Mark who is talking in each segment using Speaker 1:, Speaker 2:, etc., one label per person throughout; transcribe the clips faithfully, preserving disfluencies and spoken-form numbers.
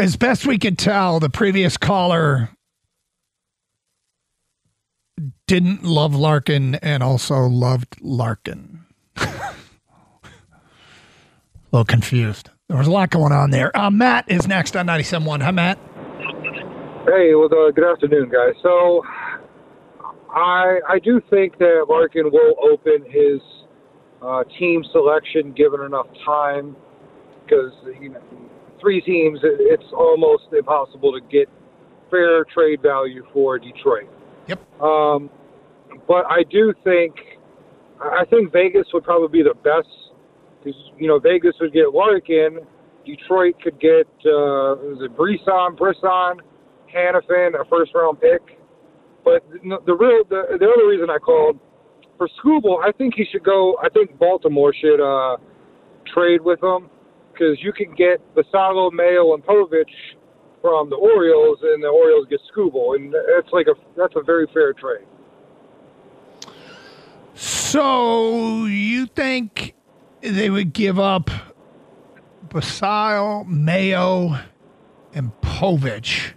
Speaker 1: As best we could tell, the previous caller didn't love Larkin and also loved Larkin. A little confused. There was a lot going on there. Uh, Matt is next on ninety-seven point one. Hi, Matt.
Speaker 2: Hey, well, uh, good afternoon, guys. So I I do think that Larkin will open his uh, team selection given enough time because, you know, three teams, it, it's almost impossible to get fair trade value for Detroit.
Speaker 1: Yep.
Speaker 2: Um, but I do think, I think Vegas would probably be the best because, you know, Vegas would get Larkin, Detroit could get, uh, was it Brisson, Brisson, Hannafin, a first-round pick. But the real, the, the other reason I called, for Skubal, I think he should go, I think Baltimore should uh, trade with him because you can get Basallo, Mayo, and Povich from the Orioles, and the Orioles get Skubal, and that's like a that's a very fair trade.
Speaker 1: So you think they would give up Basallo, Mayo, and Povich?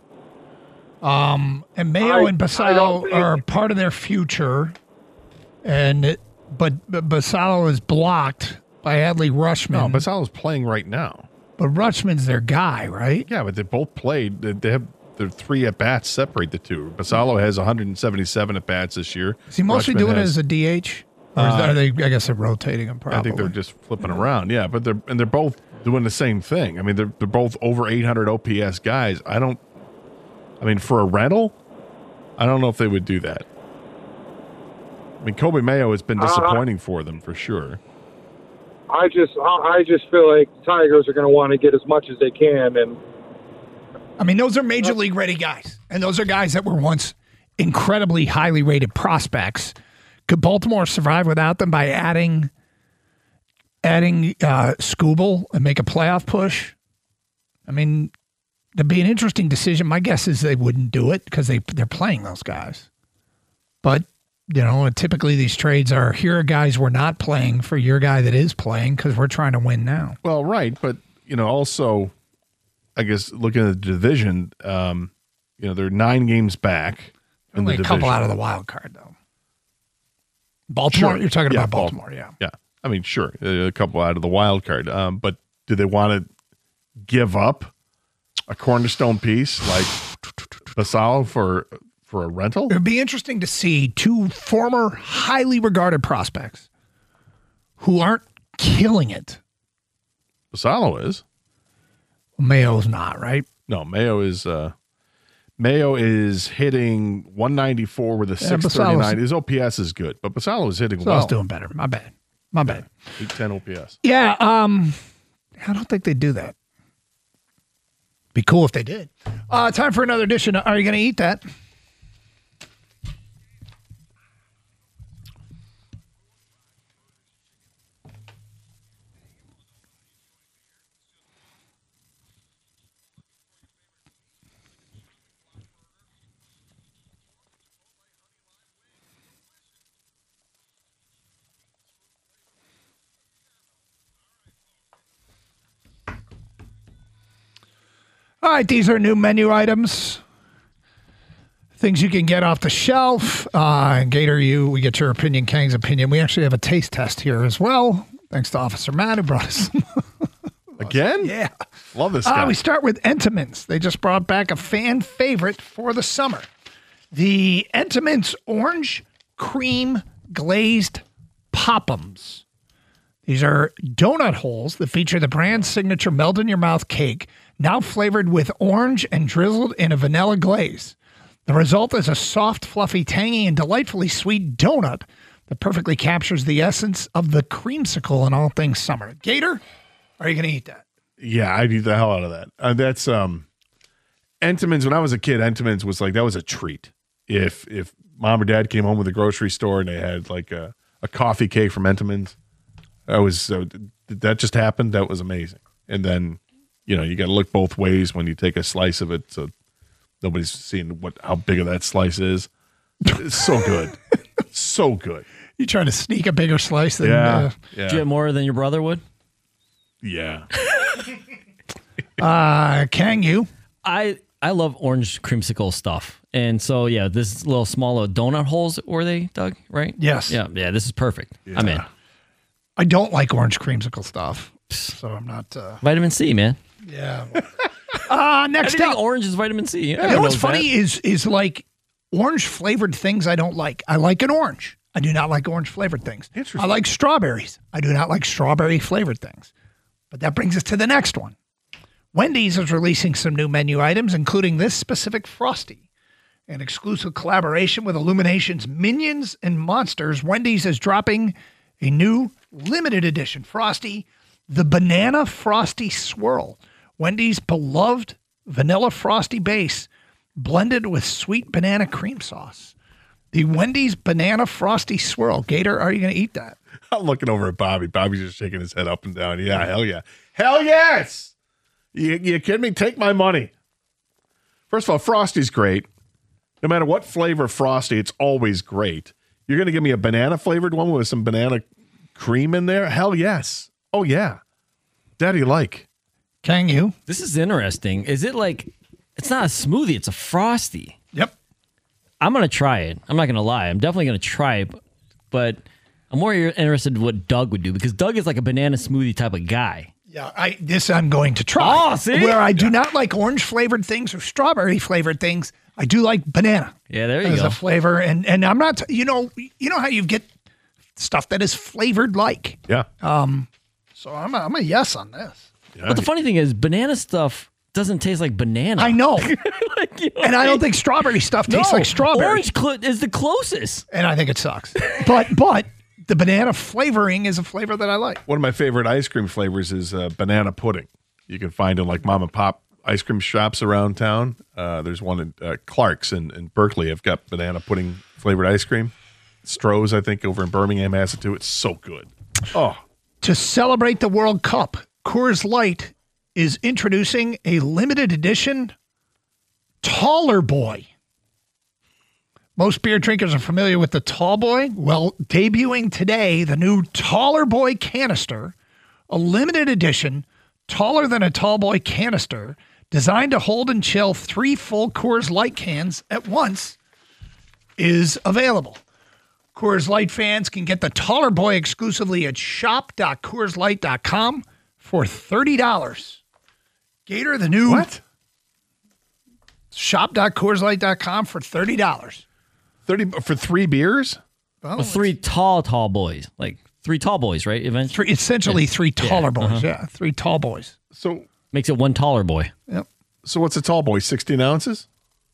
Speaker 1: Um, and Mayo
Speaker 2: I,
Speaker 1: and Basallo are part of their future, and it, but, but Basallo is blocked by Adley Rutschman.
Speaker 3: No, Basallo's playing right now.
Speaker 1: But Rutschman's their guy, right?
Speaker 3: Yeah, but they both played. They, they have their three at bats separate the two. Basallo has one hundred seventy-seven at bats this year.
Speaker 1: Is he mostly
Speaker 3: Rutschman
Speaker 1: doing
Speaker 3: has,
Speaker 1: it as a D H? Or is
Speaker 3: uh,
Speaker 1: that, are they? I guess they're rotating him. Probably.
Speaker 3: I think they're just flipping around. Yeah, but they're and they're both doing the same thing. I mean, they're they're both over eight hundred O P S guys. I don't. I mean, for a rental, I don't know if they would do that. I mean, Kobe Mayo has been disappointing uh, for them for sure.
Speaker 2: I just, I just feel like the Tigers are going to want to get as much as they can, and
Speaker 1: I mean, those are major league ready guys, and those are guys that were once incredibly highly rated prospects. Could Baltimore survive without them by adding, adding uh, Skubal and make a playoff push? I mean, it'd be an interesting decision. My guess is they wouldn't do it because they they're playing those guys, but. You know, typically these trades are, here are guys we're not playing for your guy that is playing because we're trying to win now.
Speaker 3: Well, right. But, you know, also, I guess, looking at the division, um, you know, they're nine games back in
Speaker 1: Only
Speaker 3: the
Speaker 1: a
Speaker 3: division.
Speaker 1: couple out of the wild card, though. Baltimore?
Speaker 3: Sure.
Speaker 1: You're talking
Speaker 3: yeah,
Speaker 1: about Baltimore, yeah.
Speaker 3: Yeah. I mean, sure, a couple out of the wild card. Um, but do they want to give up a cornerstone piece like Basallo for – for a rental?
Speaker 1: It would be interesting to see two former highly regarded prospects who aren't killing it.
Speaker 3: Basallo is.
Speaker 1: Mayo's not, right?
Speaker 3: No, Mayo is uh, Mayo is hitting one ninety-four with a
Speaker 1: Yeah,
Speaker 3: six thirty-nine. His O P S is good, but Basallo is hitting
Speaker 1: Basallo's
Speaker 3: well.
Speaker 1: doing better. My bad. My bad.
Speaker 3: eight ten O P S.
Speaker 1: Yeah, um, I don't think they do that. Be cool if they did. Uh, time for another edition. Are you going to eat that? All right, these are new menu items. Things you can get off the shelf. Uh, Gator, you, we get your opinion, Kang's opinion. We actually have a taste test here as well. Thanks to Officer Matt who brought us some.
Speaker 3: Again?
Speaker 1: Yeah.
Speaker 3: Love this guy.
Speaker 1: Uh, we start with Entenmann's. They just brought back a fan favorite for the summer. The Entenmann's Orange Cream Glazed Pop'ems. These are donut holes that feature the brand's signature melt-in-your-mouth cake, now flavored with orange and drizzled in a vanilla glaze. The result is a soft, fluffy, tangy, and delightfully sweet donut that perfectly captures the essence of the creamsicle in all things summer. Gator, are you going to eat that?
Speaker 3: Yeah, I'd eat the hell out of that. Uh, that's um, Entenmann's. When I was a kid, Entenmann's was like, that was a treat. If if mom or dad came home with a grocery store and they had like a, a coffee cake from Entenmann's, that was uh, that just happened. That was amazing. And then, you know, you got to look both ways when you take a slice of it, so nobody's seeing what how big of that slice is. It's so good, so good.
Speaker 1: You trying to sneak a bigger slice than?
Speaker 3: Yeah,
Speaker 1: Uh,
Speaker 3: yeah.
Speaker 4: Do you get more than your brother would?
Speaker 3: Yeah.
Speaker 1: Uh, Kang, you?
Speaker 4: I I love orange creamsicle stuff. And so, yeah, this little smaller donut holes, were they, Doug? Right?
Speaker 1: Yes.
Speaker 4: Yeah, yeah, this is perfect.
Speaker 3: Yeah.
Speaker 4: I'm in.
Speaker 1: I don't like orange creamsicle stuff, so I'm not. Uh,
Speaker 4: Vitamin C, man.
Speaker 1: yeah. Uh, next
Speaker 4: Anything
Speaker 1: up,
Speaker 4: orange is vitamin C.
Speaker 1: you know what's funny is is like orange flavored things I don't like. I like an orange. I do not like orange flavored things.
Speaker 3: Interesting.
Speaker 1: I like strawberries. I do not like strawberry flavored things. But that brings us to the next one. Wendy's is releasing some new menu items, including this specific Frosty. An exclusive collaboration with Illumination's Minions and Monsters, Wendy's is dropping a new limited edition Frosty, the Banana Frosty Swirl. Wendy's beloved vanilla Frosty base blended with sweet banana cream sauce. The Wendy's Banana Frosty Swirl. Gator, are you going to eat that?
Speaker 3: I'm looking over at Bobby. Bobby's just shaking his head up and down. Yeah, hell yeah. Hell yes! You, you kidding me? Take my money. First of all, Frosty's great. No matter what flavor Frosty, it's always great. You're going to give me a banana flavored one with some banana cream in there? Hell yes. Oh, yeah. Daddy like.
Speaker 1: Kang, you?
Speaker 4: This is interesting. Is it like, it's not a smoothie, it's a Frosty.
Speaker 1: Yep.
Speaker 4: I'm going to try it. I'm not going to lie. I'm definitely going to try it, but I'm more interested in what Doug would do because Doug is like a banana smoothie type of guy.
Speaker 1: Yeah, I this I'm going to try.
Speaker 4: Oh, see?
Speaker 1: Where I do not like orange flavored things or strawberry flavored things, I do like banana.
Speaker 4: Yeah, there you
Speaker 1: as
Speaker 4: go.
Speaker 1: a flavor, and and I'm not. You know, you know how you get stuff that is flavored like.
Speaker 3: Yeah.
Speaker 1: So I'm a, I'm a yes on this.
Speaker 3: yeah.
Speaker 4: But the funny thing is, banana stuff doesn't taste like banana.
Speaker 1: I know,
Speaker 4: Like, you know
Speaker 1: and
Speaker 4: what
Speaker 1: I don't
Speaker 4: mean?
Speaker 1: think strawberry stuff tastes
Speaker 4: No,
Speaker 1: like strawberry,
Speaker 4: Orange cl- is the closest.
Speaker 1: and I think it sucks. But but the banana flavoring is a flavor that I like.
Speaker 3: One of my favorite ice cream flavors is uh, banana pudding. You can find in like mom and pop ice cream shops around town. Uh, there's one in uh, Clark's in, in Berkeley. I've got banana pudding flavored ice cream. Stroh's, I think, over in Birmingham has it too. It's so good. Oh,
Speaker 1: To celebrate the World Cup, Coors Light is introducing a limited edition Taller Boy. Most beer drinkers are familiar with the Tall Boy. Well, debuting today, the new Taller Boy canister, a limited edition, taller than a Tall Boy canister, designed to hold and chill three full Coors Light cans at once, is available. Coors Light fans can get the Taller Boy exclusively at shop dot coors light dot com for thirty dollars. Gator, the new
Speaker 3: what?
Speaker 1: shop dot coors light dot com for thirty dollars.
Speaker 3: thirty for three beers?
Speaker 1: Well,
Speaker 4: With three tall, tall boys. Like three tall boys, right? Eventually.
Speaker 1: three, essentially three taller
Speaker 4: Yeah,
Speaker 1: boys.
Speaker 4: uh-huh.
Speaker 1: Yeah, three tall boys.
Speaker 3: So
Speaker 4: Makes it one taller boy.
Speaker 1: Yep.
Speaker 3: so what's a tall boy? sixteen ounces?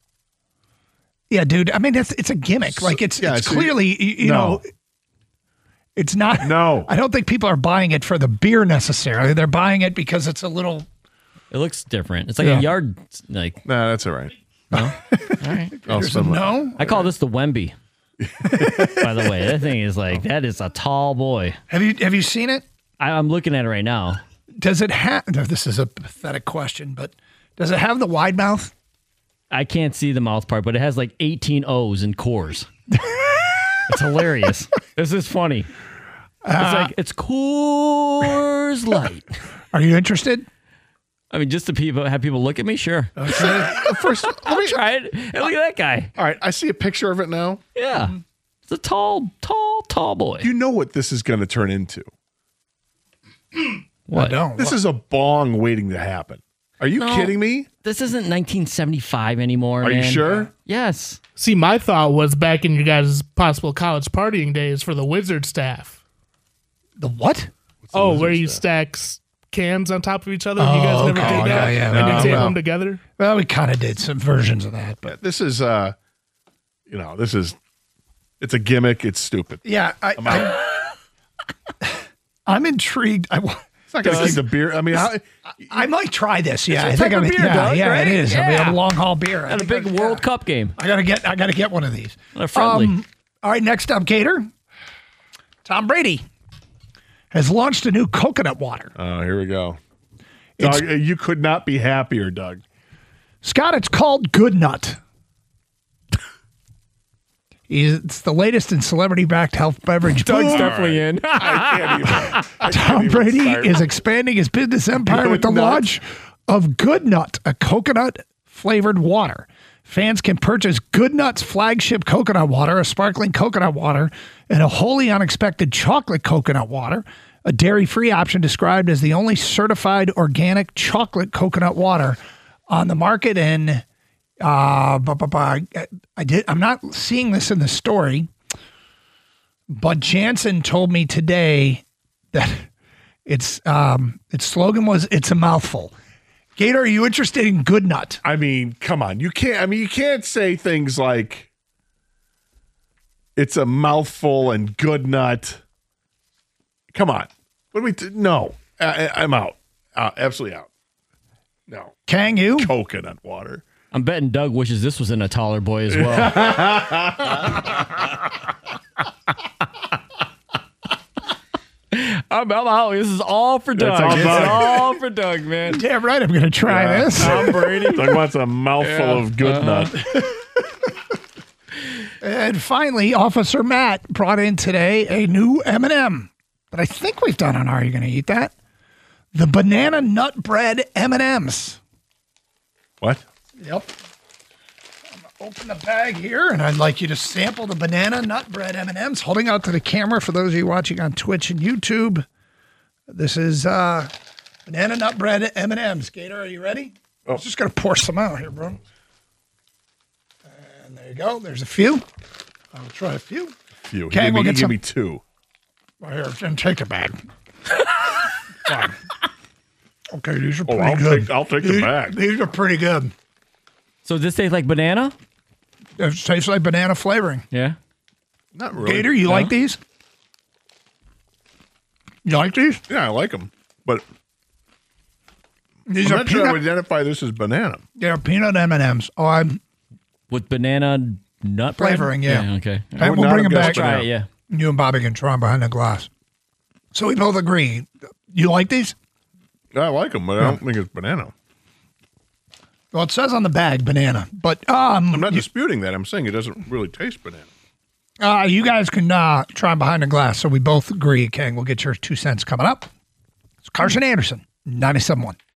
Speaker 1: Yeah, dude. I mean, it's it's a gimmick. Like it's
Speaker 3: yeah,
Speaker 1: it's
Speaker 3: so
Speaker 1: clearly you, you
Speaker 3: no.
Speaker 1: know, it's not.
Speaker 3: No.
Speaker 1: I don't think people are buying it for the beer necessarily. They're buying it because it's a little.
Speaker 4: It looks different. It's like
Speaker 1: Yeah.
Speaker 4: a yard. Like,
Speaker 3: Nah, that's all right.
Speaker 4: all right.
Speaker 3: I'll
Speaker 1: There's a
Speaker 3: spend my-
Speaker 1: no.
Speaker 4: I call this the Wemby. By the way, that thing is like, that is a tall boy.
Speaker 1: Have you have you seen it?
Speaker 4: I, I'm looking at it right now.
Speaker 1: Does it have? No, this is a pathetic question, but does it have the wide mouth?
Speaker 4: I can't see the mouth part, but it has like eighteen O's in cores. It's hilarious. This is funny. It's like, it's Coors Light.
Speaker 1: Are you interested?
Speaker 4: I mean, just to people have people look at me, sure.
Speaker 3: First, let
Speaker 4: I'll
Speaker 3: me,
Speaker 4: try it. Hey, look at that guy.
Speaker 3: all right, I see a picture of it now.
Speaker 4: Yeah. It's a tall, tall, tall boy.
Speaker 3: You know what this is going to turn into.
Speaker 4: What?
Speaker 1: I don't.
Speaker 3: This is a bong waiting to happen. Are you
Speaker 4: No.
Speaker 3: kidding me?
Speaker 4: This isn't nineteen seventy-five anymore,
Speaker 3: Are you
Speaker 4: man.
Speaker 3: sure?
Speaker 4: Yes.
Speaker 5: See, my thought was back in you guys' possible college partying days for the wizard staff.
Speaker 1: the what?
Speaker 5: Oh, where you stack s- cans on top of each other. you guys never
Speaker 1: okay.
Speaker 5: did
Speaker 1: Yeah,
Speaker 5: that,
Speaker 1: yeah,
Speaker 5: and
Speaker 3: no,
Speaker 5: you tape
Speaker 3: no.
Speaker 5: them together.
Speaker 1: Well, we kind of did some versions of that, but
Speaker 3: This is, uh, you know, this is, it's a gimmick. It's stupid.
Speaker 1: yeah, I,
Speaker 3: I'm out.
Speaker 1: I, I'm intrigued. I, wa-
Speaker 3: It's not going to keep the beer. I mean, how,
Speaker 1: I might try this. Yeah,
Speaker 4: It's
Speaker 1: I
Speaker 4: a
Speaker 1: think
Speaker 4: type
Speaker 1: I'm.
Speaker 4: of beer,
Speaker 1: yeah,
Speaker 4: Doug,
Speaker 1: yeah,
Speaker 4: right?
Speaker 1: it is. I mean,
Speaker 4: Yeah.
Speaker 1: a long haul beer. I
Speaker 4: At a
Speaker 1: think
Speaker 4: big
Speaker 1: I-
Speaker 4: World
Speaker 1: yeah.
Speaker 4: Cup game.
Speaker 1: I gotta get. I gotta get one of these.
Speaker 4: They're friendly.
Speaker 1: Um, all right, next up, Gator. Tom Brady has launched a new coconut water.
Speaker 3: oh, here we go.
Speaker 1: It's-
Speaker 3: Doug, uh, you could not be happier, Doug.
Speaker 1: Scott, it's called Good Nut. It's the latest in celebrity-backed health beverage.
Speaker 4: Doug's
Speaker 1: Boom.
Speaker 4: definitely in.
Speaker 3: I can't even. I can't
Speaker 1: Tom
Speaker 3: even
Speaker 1: Brady
Speaker 3: start.
Speaker 1: is expanding his business empire with the
Speaker 3: Good Nut.
Speaker 1: launch of Good Nut, a coconut flavored water. Fans can purchase Good Nut's flagship coconut water, a sparkling coconut water, and a wholly unexpected chocolate coconut water, a dairy-free option described as the only certified organic chocolate coconut water on the market. And uh, bu- bu- bu- I, I did. I'm not seeing this in the story, but Jansen told me today that its um, its slogan was "It's a mouthful." Gator, are you interested in Good Nut?
Speaker 3: I mean, come on. You can't, I mean, you can't say things like it's a mouthful and Good Nut. Come on. What do we, t- no, I, I'm out. Uh, absolutely out. No.
Speaker 1: Kang, you?
Speaker 3: Coconut water.
Speaker 4: I'm betting Doug wishes this was in a taller boy as well. I'm, I'm out. This is all for Doug.
Speaker 3: all
Speaker 4: It's
Speaker 3: Doug.
Speaker 4: all for Doug, man.
Speaker 1: Damn right, I'm going to try
Speaker 3: Yeah.
Speaker 1: this.
Speaker 4: Tom Brady.
Speaker 3: Doug wants a mouthful
Speaker 4: Yeah.
Speaker 3: of Good Nut.
Speaker 1: And finally, Officer Matt brought in today a new M and M that I think we've done on Are You Going to Eat That? The Banana Nut Bread M and M's.
Speaker 3: What?
Speaker 1: Yep. I'm going to open the bag here, and I'd like you to sample the Banana Nut Bread M and M's. Holding out to the camera for those of you watching on Twitch and YouTube. This is uh, Banana Nut Bread M and M's. Gator, are you ready?
Speaker 3: Oh.
Speaker 1: I'm just going to pour some out here, bro. And there you go. There's a few. I'll try a few.
Speaker 3: Few.
Speaker 1: Okay,
Speaker 3: give
Speaker 1: we'll
Speaker 3: me,
Speaker 1: get
Speaker 3: give
Speaker 1: some-
Speaker 3: me two.
Speaker 1: Right here, Jim, take a bag. Fine. Okay, these are
Speaker 3: Oh,
Speaker 1: pretty
Speaker 3: I'll
Speaker 1: good.
Speaker 3: take, I'll take the
Speaker 1: these,
Speaker 3: bag.
Speaker 1: these are pretty good.
Speaker 4: So does this taste like banana?
Speaker 1: It tastes like banana flavoring.
Speaker 4: Yeah.
Speaker 3: Not really.
Speaker 1: Gator, you
Speaker 4: No?
Speaker 1: like these? You like these?
Speaker 3: Yeah, I like them. But
Speaker 1: These
Speaker 3: I'm
Speaker 1: are
Speaker 3: not sure I
Speaker 1: peanut.
Speaker 3: would identify this as banana.
Speaker 1: They're peanut M and M's. Oh, I'm.
Speaker 4: With banana nut bread?
Speaker 1: Flavoring, yeah.
Speaker 4: okay.
Speaker 1: Okay,
Speaker 3: would
Speaker 1: we'll
Speaker 3: not
Speaker 1: bring
Speaker 3: have
Speaker 1: them
Speaker 3: guessed
Speaker 1: back.
Speaker 4: Try it, yeah.
Speaker 1: You and Bobby can try them behind the glass. So we both agree. You like these?
Speaker 3: I like them, but I don't think it's banana.
Speaker 1: Well, it says on the bag banana, but um,
Speaker 3: I'm not disputing that. I'm saying it doesn't really taste banana.
Speaker 1: uh, you guys can uh, try them behind the glass. So we both agree. Kang, we'll get your two cents coming up. It's Carson Anderson, ninety-seven point one.